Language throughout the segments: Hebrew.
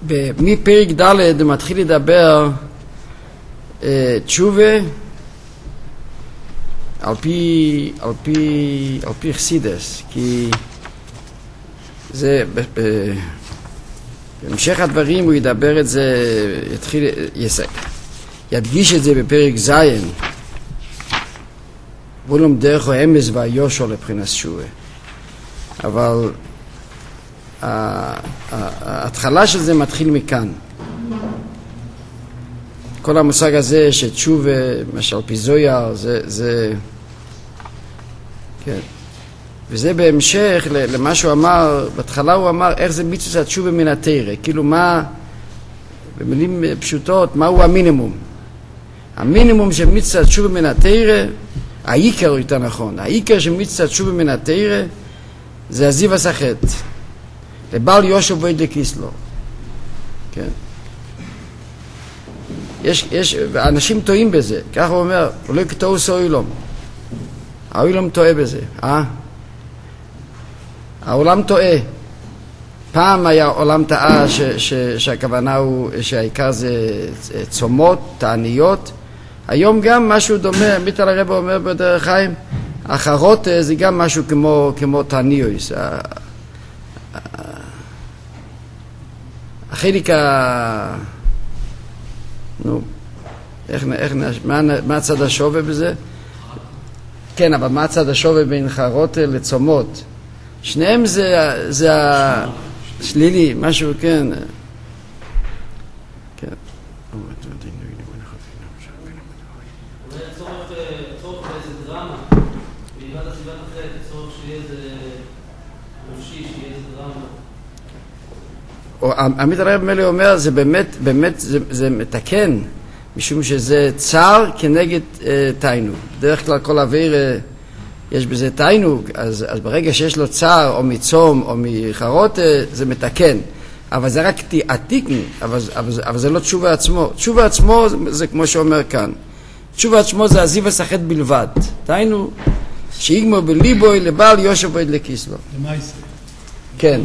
מפרק ד' מתחיל לדבר תשובה על פי חסידס, כי זה בהמשך הדברים הוא ידבר את זה, ידגיש את זה בפרק זין, וולם דרך האמס והיושו לבחינת תשובה. אבל ההתחלה של זה מתחיל מכאן. כל המושג הזה שתשובה, משל פיזויה, זה כן. וזה בהמשך למה שהוא אמר, בהתחלה הוא אמר איך זה מצוות התשובה מן התורה, כאילו מה, במילים פשוטות, מהו המינימום? המינימום של מצוות התשובה מן התורה, העיקר הוא יותר נכון, העיקר של מצוות התשובה מן התורה זה הזיו הסחט, לבעל יושב ועד לכיסלו. כן. אנשים טועים בזה, כך הוא אומר, לא כתוב סוילום. העולם טועה בזה, העולם טועה. פעם היה עולם טעה שהכוונה הוא שהעיקר זה צומות, תעניות. היום גם משהו דומה, מיטל הרב אומר בדרך חיים, אחרות זה גם משהו כמו תעניוס. החלק מה הצד השווה בזה? כן, אבל מה הצד השווה בין חרות לצומות? שניהם זה שלילי, משהו, כן. כן. אולי צורך באיזה דרמה, מלבד הסיבת אחרת, צורך שיהיה איזה נפשי, שיהיה איזה דרמה. עמית הרב מלי אומר, זה באמת, זה מתקן, משום שזה צער כנגד תיינוג. בדרך כלל כל אוויר יש בזה תיינוג, אז ברגע שיש לו צער או מצום או מחרות, זה מתקן. אבל זה רק עתיקן, אבל זה לא תשובה עצמו. תשובה עצמו זה כמו שאומר כאן. תשובה עצמו זה הזיו הסחט בלבד. תיינוג, שיגמור בליבוי לבעל יושב ועד לכיסלו. למעשה. כן.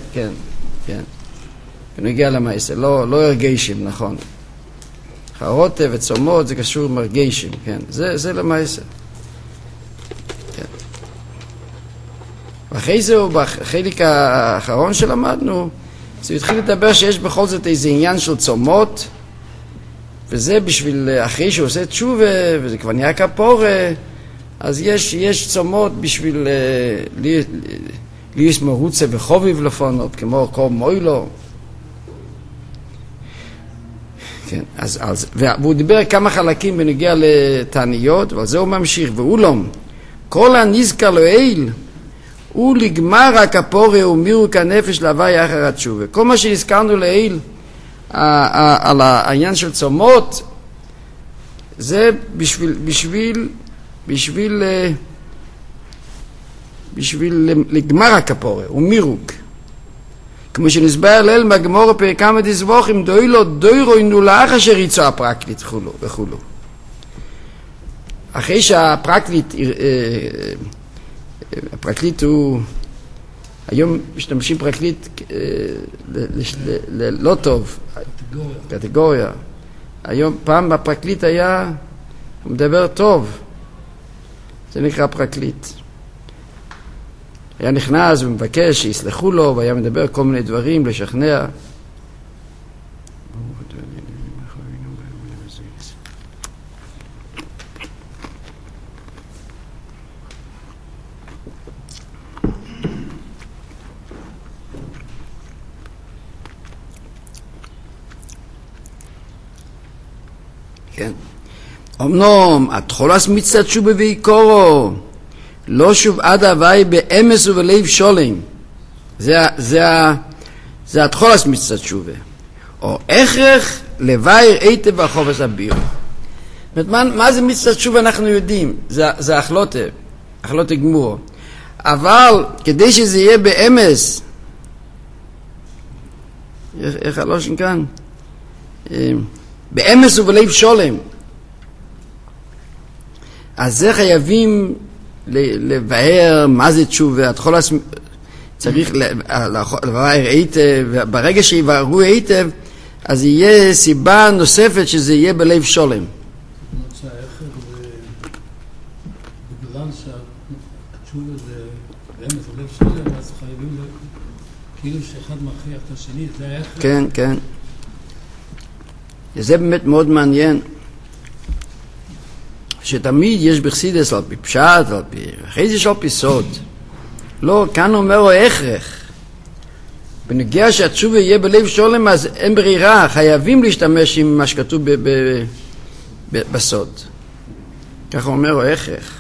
נגיע למעשה, לא הרגשים, נכון. חרות וצומות זה קשור עם הרגשים, כן. זה למעשה. כן. ואחרי זה, בחלק האחרון שלמדנו, זה התחיל לדבר שיש בכל זאת איזה עניין של צומות, וזה בשביל, אחרי שהוא עושה תשובה, וזה כבר נהיה כפורה, אז יש צומות בשביל ליש מרוצה וחוביב לפונות, כמו קום מוילו. כן, והוא דיבר כמה חלקים בנגיע לתעניות, אבל זה הוא ממשיך, ואולם, כל הנזכר לאל, הוא לגמר הכפורה ומירוק הנפש להווי אחר התשובה. כל מה שהזכרנו לאל, על העניין של צומות, זה בשביל לגמר הכפורה ומירוק. כמו שנסבר לאל מהגמור פרק כמה דזבוכים, דוילו דוירוינו לאח אשר יצא הפרקליט וכולו. אחרי הפרקליט הוא, היום משתמשים פרקליט לא טוב, קטגוריה. היום פעם הפרקליט היה, הוא מדבר טוב, זה נקרא פרקליט. היה נכנס ומבקש שיסלחו לו, והיה מדבר כל מיני דברים לשכנע. כן. אמנם, התחולס מצד שובה ועיקורו, לא שוב עד הווי באמס ובלב שולם. זה התחולס מצד שובה. או הכרח לבייר היטב והחובס הביר. מה זה מצד שובה אנחנו יודעים? זה החלוטה גמור. אבל כדי שזה יהיה באמס, איך הלושן כאן? באמס ובלב שולם. אז זה חייבים לבאר מה זה תשובה. צריך לבאר היטב, ברגע שיבארו היטב, אז יהיה סיבה נוספת שזה יהיה בלב שולם. שהאחר זה בגלל שהתשובה זה באמת בלב שולם, אז חייבים כאילו שאחד מכריח את השני, זה האחר. כן, כן. זה באמת מאוד מעניין, שתמיד יש בחסידות על פי פשט, על פי אחרי זה על פי סוד. לא, כאן אומר הוא הכרח. בנגיע שהתשובה יהיה בלב שולם, אז אין ברירה, חייבים להשתמש עם מה שכתוב בסוד. ככה אומר הוא הכרח.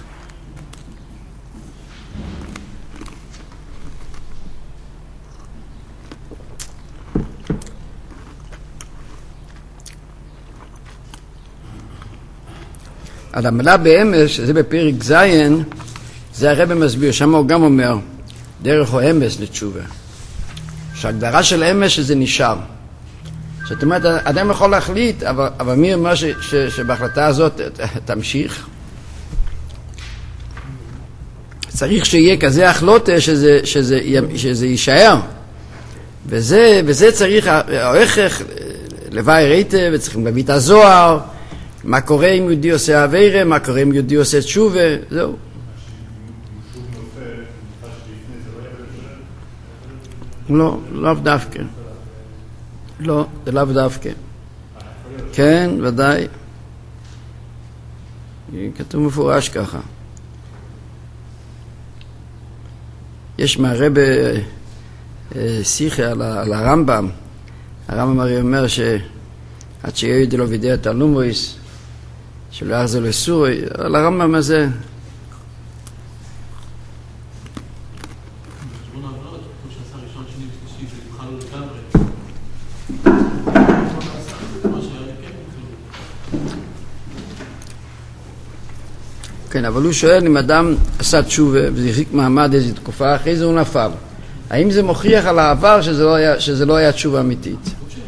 על המילה באמס, שזה בפרק זין, זה הרב מסביר, שם הוא גם אומר, דרך הוא אמס לתשובה. שההגדרה של אמס שזה נשאר. זאת אומרת, אדם יכול להחליט, אבל מי אומר שבהחלטה הזאת תמשיך? צריך שיהיה כזה החלטה שזה יישאר. וזה צריך, ההכרח לבאר היטב, וצריכים להביא את הזוהר, מה קורה אם יהודי עושה עבירה, מה קורה אם יהודי עושה תשובה, זהו. לא, לאו דווקא. לא, זה לאו דווקא. כן, ודאי. כתוב מפורש ככה. יש מהרבה שיחה על הרמב"ם. הרמב"ם הרי אומר שעד שיהיה ידלו וידע תלומויס, שלא יחזור לסורי, על הרמב"ם הזה. כן, אבל הוא שואל אם אדם עשה תשובה וזה החזיק מעמד איזו תקופה, אחרי זה הוא נפל. האם זה מוכיח על העבר שזה לא היה תשובה אמיתית?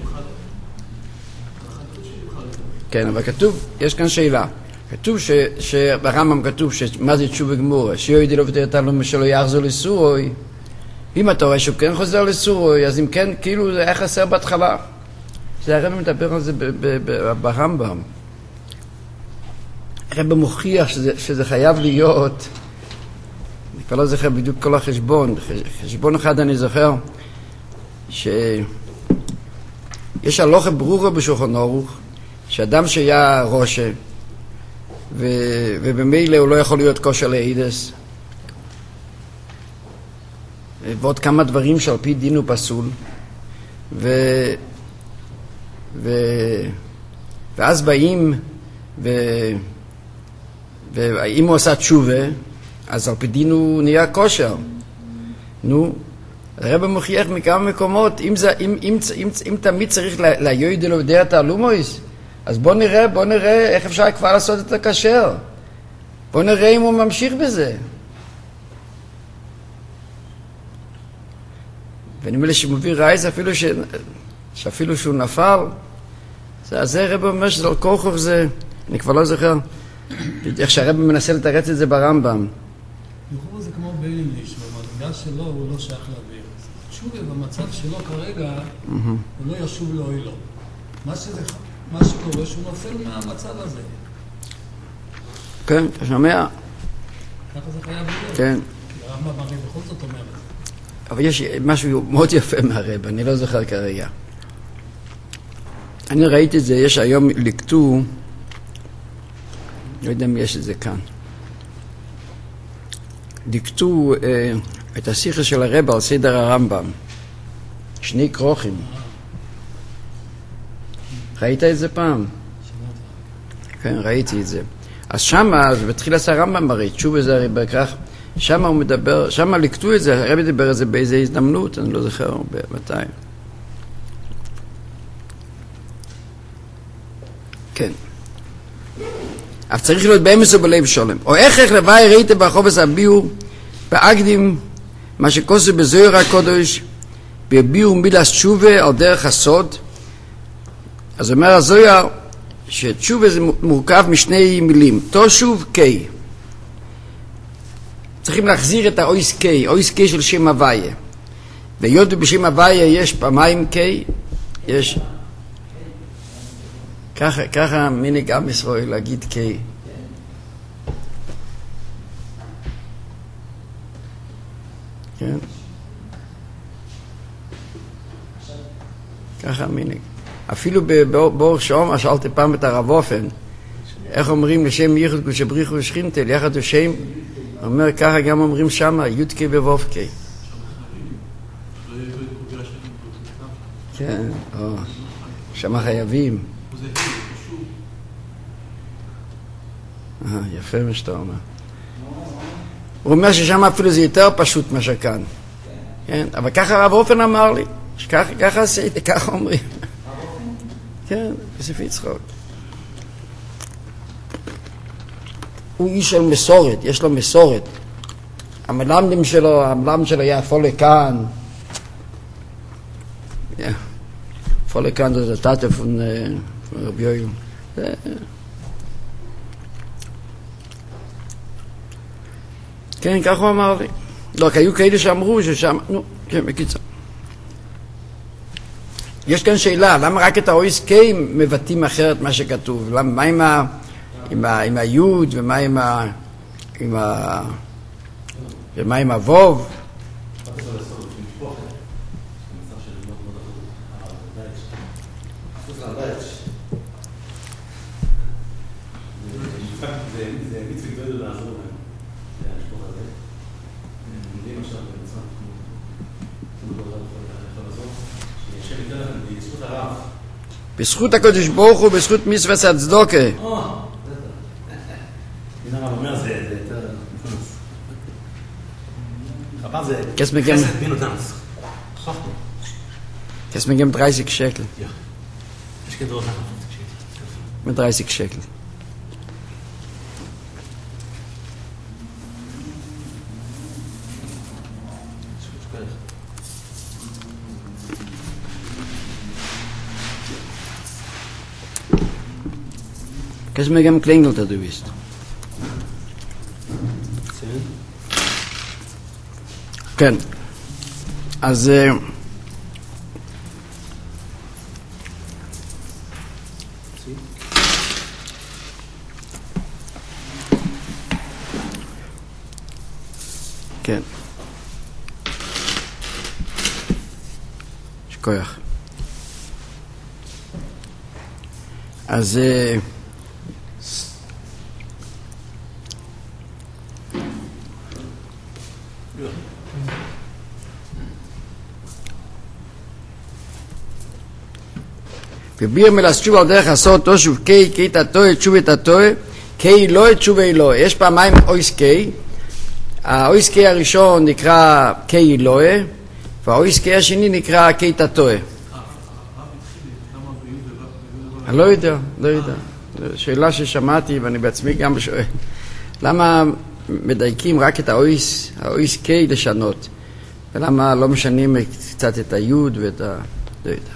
כן, אבל כתוב, יש כאן שאלה. כתוב ברמב"ם כתוב מה זה תשובה גמורה? שיועדי לא ותראה תלום שלא יחזור לסורוי. אם אתה רואה שהוא כן חוזר לסורוי, אז אם כן, כאילו זה היה חסר בהתחלה. זה הרב מדבר על זה ברמב"ם. הרב מוכיח שזה חייב להיות, אני כבר לא זוכר בדיוק כל החשבון, חשבון אחד אני זוכר, שיש הלוכה ברורה בשולחן ערוך, שאדם שהיה ראשה, ובמילא הוא לא יכול להיות כושר לאידס, ועוד כמה דברים שעל פי דין הוא פסול, ואז באים, ואם הוא עשה תשובה, אז על פי דין הוא נהיה כושר. נו, הרב מוכיח מכמה מקומות, אם תמיד צריך ליועד לו ודעת הלומויס, אז בוא נראה איך אפשר כבר לעשות את הכשר. בוא נראה אם הוא ממשיך בזה. ונדמה לי שמביא רייס אפילו שהוא נפל, אז הרב אומר שזה על כוכב זה, אני כבר לא זוכר, איך שהרב מנסה לתרץ את זה ברמב"ם. לכאורה זה כמו בייליש, במדרגה שלו הוא לא שייך להעביר. תשובה במצב שלו כרגע, הוא לא ישוב לו אלו. מה שקורה שהוא נופל מהמצב הזה. כן, אתה שומע? ככה זה חייב להיות. כן. כי הרמב"ם הרי בכל זאת אומר את זה. אבל יש משהו מאוד יפה מהרב, אני לא זוכר כרגע. אני ראיתי את זה, יש היום לקטו, לא יודע אם יש את זה כאן. דיקטו את השיחה של הרב על סדר הרמב"ם. שני כרוכים. ראית את זה פעם? כן, ראיתי את זה. אז שמה, בתחילת הרמב"ם הרי, תשובה זה הרי בכך, שמה הוא מדבר, שמה לקטו את זה, הרב דיבר את זה באיזו הזדמנות, אני לא זוכר מתי. כן. אף צריך להיות באמס או בלב שולם. או איך לבאר היטב בחובס הביאו באקדים מה שכוסו בזוהר הקודש והביאו מילת תשובה על דרך הסוד. אז אומר הזוהר שתשובה זה מורכב משני מילים, תושוב קי. צריכים להחזיר את האויס קי, אויס קי של שם הוויה. ביוד ובשם הוויה יש פעמיים קי, יש... ככה מנהג עם ישראל להגיד קי. כן? ככה מנהג. אפילו באור שעומר שאלתי פעם את הרב אופן, איך אומרים לשם ייחוד קודשא בריחו ושכינתל, יחד השם, אומר ככה גם אומרים שמה, יודקי ובובקי. כן, שמה חייבים. יפה מה שאתה אומר. הוא אומר ששם אפילו זה יותר פשוט מה שכאן. כן, אבל ככה הרב אופן אמר לי, ככה עשיתי, ככה אומרים. כן, בסוף יצחוק. הוא איש של מסורת, יש לו מסורת. המלמדים שלו היה פולה כאן. פולה כאן זה טאטה פון רבי יואל. כן, כך הוא אמר לי. לא, כי היו כאלה שאמרו ששם, כן, בקיצור. יש כאן שאלה, למה רק את ה-OSK מבטאים אחרת מה שכתוב? מה עם היוד ומה עם הווב? בזכות הקדוש ברוך הוא, בזכות מצוות הצדוקה. Kannst mir geben 30 Shekel. Ja. Ich gehe durch nach 50 Shekel. Mit 30 Shekel. Kannst mir geben Klingel, da du bist. כן. אז כן. שכוח. אז וביר מלס תשובה על דרך עשות תושוב קי, קי תתוי, תשובה תתוי, קי לא, תשובה לא. יש פעמיים אויס קי. האויס קי הראשון נקרא קי לא, והאויס קי השני נקרא קי תתוי. אני לא יודע. שאלה ששמעתי ואני בעצמי גם שואל. למה מדייקים רק את האויס קי לשנות? ולמה לא משנים קצת את היוד ואת ה... לא יודע.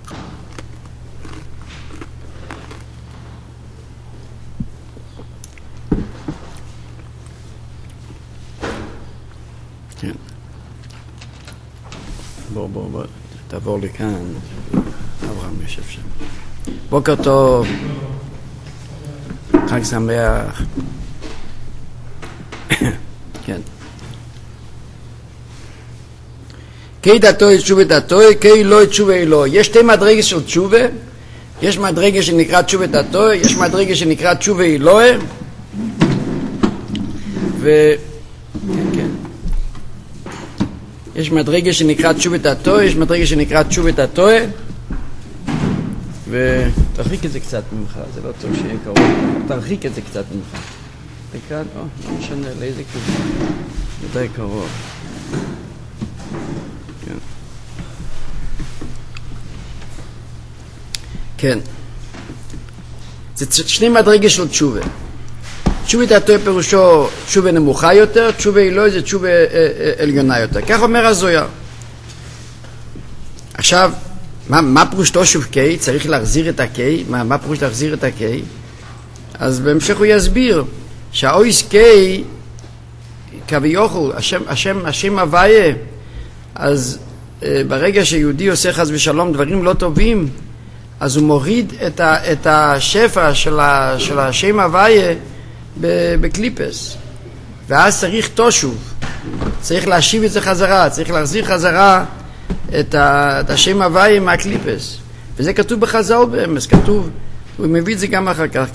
בוא, תעבור לכאן. אברהם יושב שם. בוקר טוב. חג שמח. כן. קי דתוי תשובה דתוי, קי לא תשובה לא. יש שתי מדרגות של תשובה. יש מדרגה שנקרא תשובה דתוי, יש מדרגה שנקרא תשובה אלוהי. כן. יש מדרגה שנקרא תשובת התוי, יש מדרגה שנקרא תשובת התוי, ותרחיק את זה קצת ממך, זה לא טוב שיהיה קרוב, תרחיק את זה קצת ממך. וכאן, לא משנה לאיזה כיוון, די קרוב. כן. זה שני מדרגה של תשובה. תשובת התוי פירושו תשובה נמוכה יותר, תשובה אלוהי זה תשובה עליונה יותר. כך אומר הזויה. עכשיו, מה פירוש תושוב קי? צריך להחזיר את הקי. מה פירוש להחזיר את הקי? אז בהמשך הוא יסביר שהאויס קי, כביכול, השם הוויה, אז ברגע שיהודי עושה חס ושלום דברים לא טובים, אז הוא מוריד את השפע של השם הוויה בקליפס. ואז צריך תושוב, צריך להשיב את זה חזרה, צריך להחזיר חזרה את השם הוויה מהקליפס. וזה כתוב בחז"ל באמס, כתוב, הוא מביא את זה גם אחר כך,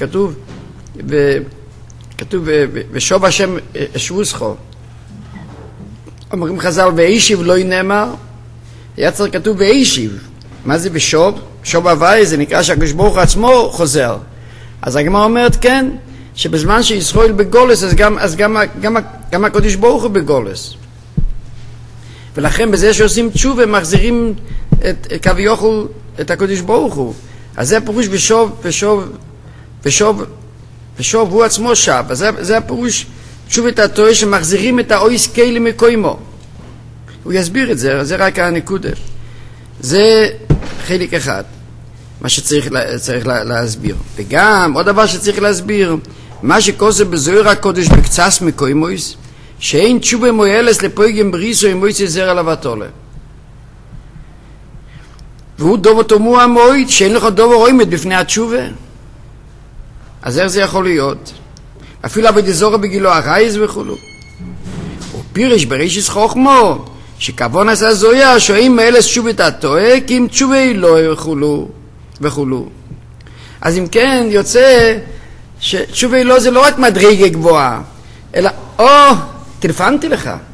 כתוב ושוב השם אשבוסכו. אומרים חז"ל ואישיב לא נאמר, היה צריך כתוב ואישיב. מה זה בשוב? שוב הוויה זה נקרא שהקדוש ברוך הוא עצמו חוזר. אז הגמרא אומרת כן, שבזמן שישראל בגולס, אז גם הקדוש ברוך הוא בגולס. ולכן בזה שעושים תשובה מחזירים כביכול את הקדוש ברוך הוא. אז זה הפירוש ושוב הוא עצמו שב. אז זה הפירוש תשובת התורה שמחזירים את האויס קיילי מקוימו. הוא יסביר את זה, זה רק הנקודה. זה חלק אחד, מה שצריך להסביר. וגם עוד דבר שצריך להסביר, מה שכוסף בזוהר הקודש בקצס מקוימויס, שאין תשובה מוילס לפויגם בריסו עם מויצי זרע לבטולה. והוא דובר תומו המועד, שאין לך דובר רוימת בפני התשובה. אז איך זה יכול להיות? אפילו עבדי זורה בגילו הרייז וכולו. ופירש בראשיס חוכמו, שכוון עשה זויה, שאין מאלס תשובת התועה, כי אם תשובה לא וכולו. אז אם כן, יוצא שתשובה לא זה לא רק מדרגה גבוהה, אלא, טלפנתי לך. וגם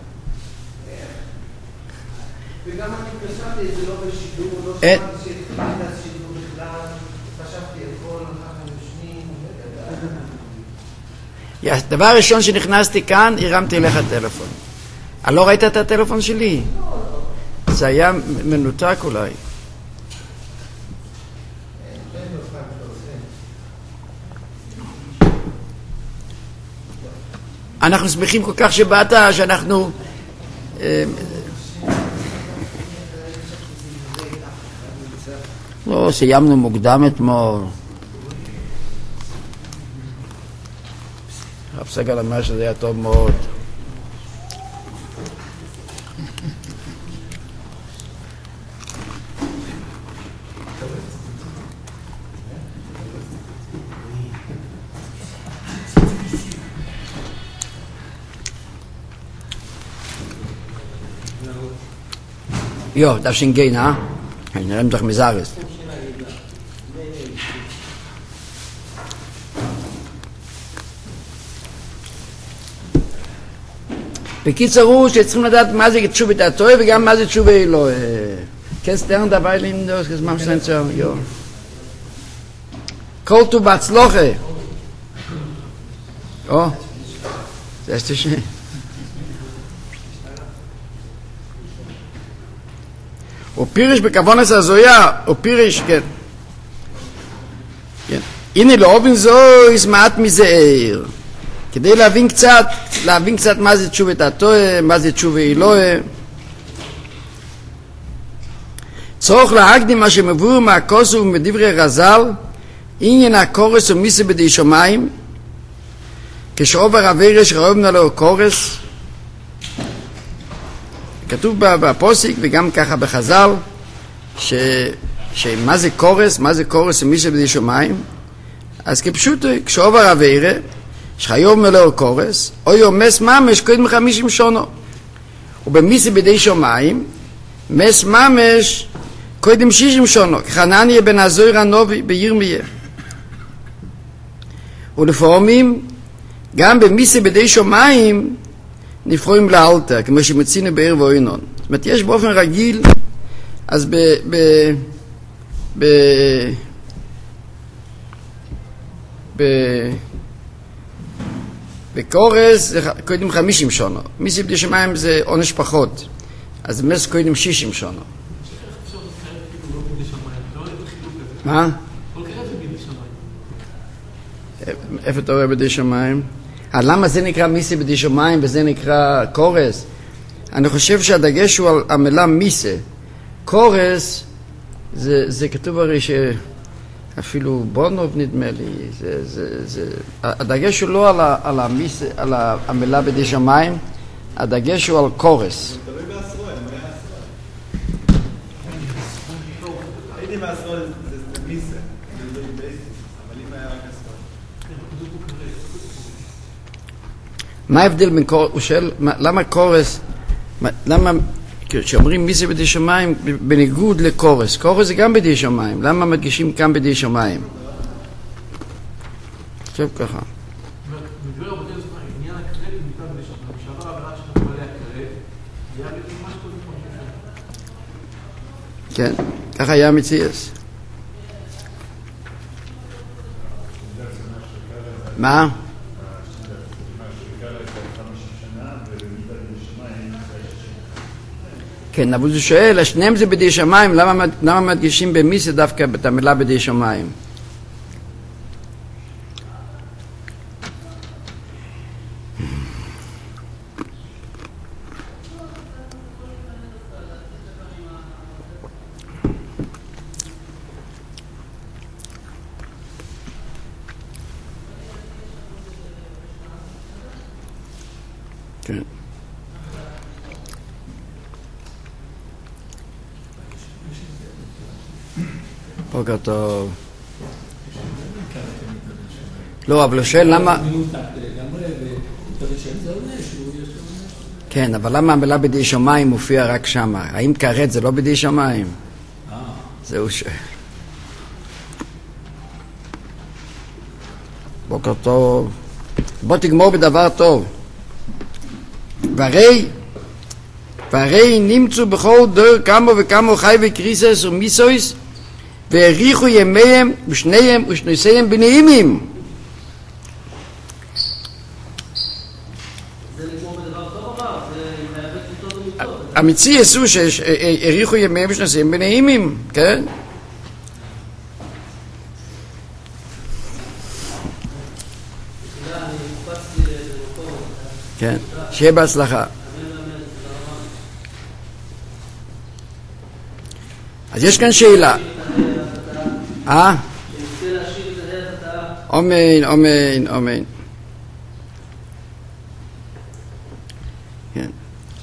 אני חשבתי, זה לא בשידור, לא שמעתי שהתחלתי השידור בכלל, חשבתי הכל, אחר דבר ראשון שנכנסתי כאן, הרמתי אליך טלפון. לא ראית את הטלפון שלי? זה היה מנותק אולי. אנחנו שמחים כל כך שבאת, שאנחנו לא, סיימנו מוקדם אתמול. רב סגל אמר שזה היה טוב מאוד. Jo, das sind gehen, ha? Ich nehme doch Misaris. בקיצור הוא שצריכים לדעת מה זה תשובת התועה וגם מה זה תשובה אלוה. כסטרן dabei liegen das gemacht sein so, jo. Kol tu batzloche. Oh. Das ist schön. ופירש בכוונס הזויה, ופירש, כן. הנה לאופן זו מעט מזעיר. כדי להבין קצת מה זה תשובת התועה, מה זה תשובה אלוה. צורך להקדים מה שמבואר מהכוס ומדברי רז"ל, עניין הקורס ומיסה בדי שמיים, כשעובר עבירש ראובנה לו קורס, כתוב בפוסק וגם ככה בחז"ל שמה זה קורס, מה זה קורס ומיסה בדי שמיים. אז כפשוט כשעובר עבירה שחיוב מלאו קורס או יומס ממש קודם 50 שונו, ובמיסה בדי שמיים מס ממש קודם 60 שונו, כחנניה בן עזויר הנובי בירמיה. ולפעמים גם במיסה בדי שמיים נפרועים לאלתר, כמו שמצינו בעיר ואוינון. זאת אומרת, יש באופן רגיל, אז בקורס זה קודם 50 שונו. מיסה בדי שמיים זה עונש פחות. אז מס קודם 60 שונו. מה? איפה אתה רואה בדי שמיים? למה זה נקרא מיסה בדי שמיים וזה נקרא קורס? אני חושב שהדגש הוא על המילה מיסה. קורס זה כתוב הרי שאפילו בונוב נדמה לי, הדגש הוא לא על המיסה, על המילה בדי שמיים, הדגש הוא על קורס. זה מיסה, זה בייסיס, אבל אם היה רק הספר. מה ההבדל בין קורס, הוא שואל, למה קורס, למה, כשאומרים מיסה בדי שמיים, בניגוד לקורס, קורס זה גם בדי שמיים, למה מדגישים כאן בדי שמיים? עכשיו ככה. בדבר רבותי יוסף, עניין הקרב נמצא בדי שמיים, שעבר עבירה שנפל עליה קרב, היה ממש קודם כמו כן, ככה היה מציאס. מה? כן, אבל הוא שואל, השניהם זה בדי שמיים, למה מדגישים במיסה דווקא את המילה בדי שמיים? כן. בוקר טוב. לא, אבל הוא שואל למה... כן, אבל למה המילה בדי שמיים מופיע רק שמה? האם כרת זה לא בדי שמיים? זהו שואל. בוקר טוב. בוא תגמור בדבר טוב. והרי נמצאו בכל דור כמה וכמה חי וקריסס ומיסויס והאריכו ימיהם ושניהם ושנוסיהם בנעימים. המציא יסו שהאריכו ימיהם ושנוסיהם בנעימים, כן? כן, שיהיה בהצלחה. אז יש כאן שאלה. אמן, אמן, אמן. כן.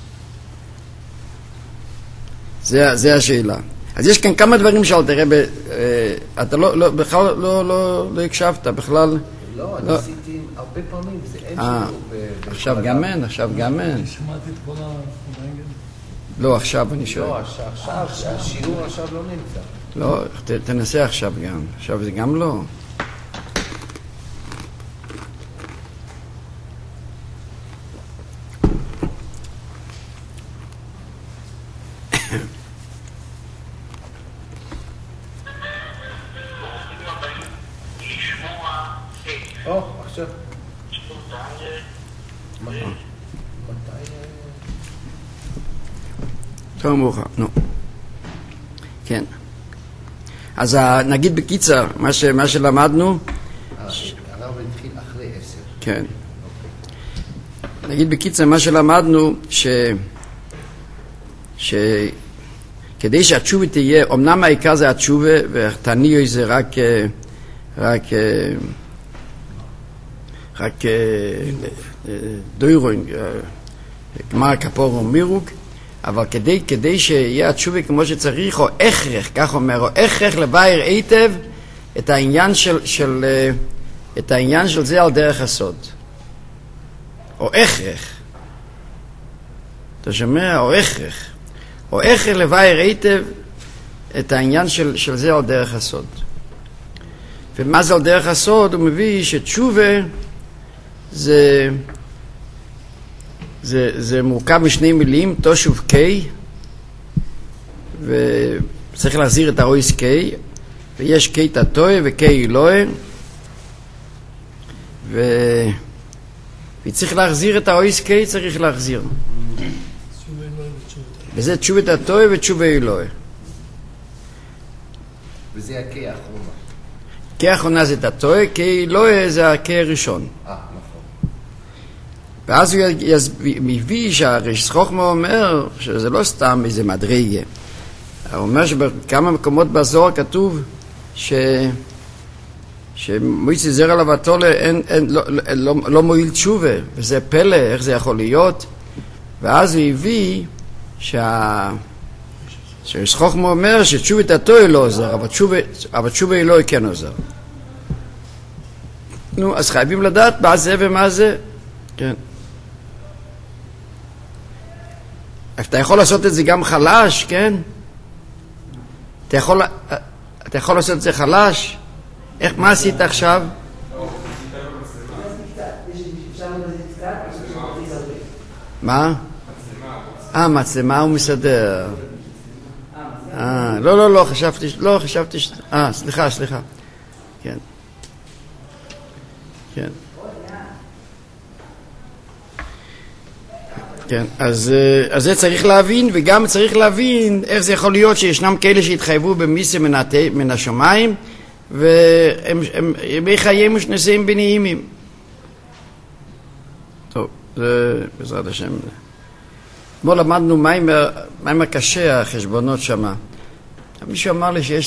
זה השאלה. אז יש כאן כמה דברים שאל תראה, אתה בכלל לא הקשבת, בכלל. לא, אני עשיתי הרבה פעמים, זה אין שלו. עכשיו גם אין, עכשיו גם אין. שמעתי את כל הרנגל. לא, עכשיו אני שואל. לא, עכשיו, השיעור עכשיו לא נמצא. לא, תנסה עכשיו גם. עכשיו זה גם לא. עכשיו. טוב מאוחר, נו. כן. אז נגיד בקיצר, מה שלמדנו... הרב התחיל אחרי 10. כן. נגיד בקיצר, מה שלמדנו, כדי שהתשובה תהיה, אמנם העיקר זה התשובה, והתניו זה רק דוירוין, גמר כפור ומירוג, אבל כדי שיהיה התשובה כמו שצריך, או הכרח, כך אומר, או הכרח לבאר היטב את העניין של זה על דרך הסוד. או הכרח. אתה שומע? או הכרח. או הכרח לבאר היטב את העניין של זה על דרך הסוד. ומה זה על דרך הסוד? הוא מביא שתשובה זה מורכב משני מילים, תושוב קי, וצריך להחזיר את האויס קי, ויש קי תתוי וקי אלוהי, וצריך להחזיר את האויס קי, צריך להחזיר. וזה תשובה תתוי ותשובה אלוהי. וזה הקי האחרונה. קי האחרונה זה תתוי, קי אלוהי זה הקי הראשון. נכון. ואז הוא מביא שהרש חוכמה אומר שזה לא סתם איזה מדרגה. הוא אומר שבכמה מקומות בזוהר כתוב שמויצי זרע לבטולה לא מועיל תשובה, וזה פלא, איך זה יכול להיות? ואז הוא הביא שריש חוכמה אומר שתשובת התורה לא עוזר, אבל תשובה אלוהי כן עוזר. נו, אז חייבים לדעת מה זה ומה זה. כן. אתה יכול לעשות את זה גם חלש, כן? אתה יכול לעשות את זה חלש? מה עשית עכשיו? מה? מצלמה הוא מסדר. לא, חשבתי סליחה. כן. כן. כן, אז זה צריך להבין, וגם צריך להבין איך זה יכול להיות שישנם כאלה שהתחייבו במיסה מן השמיים, והם חייהם ושנשיאים בנעימים. טוב, זה בעזרת השם. אתמול למדנו מיימר קשה, החשבונות שמה. מישהו אמר לי שיש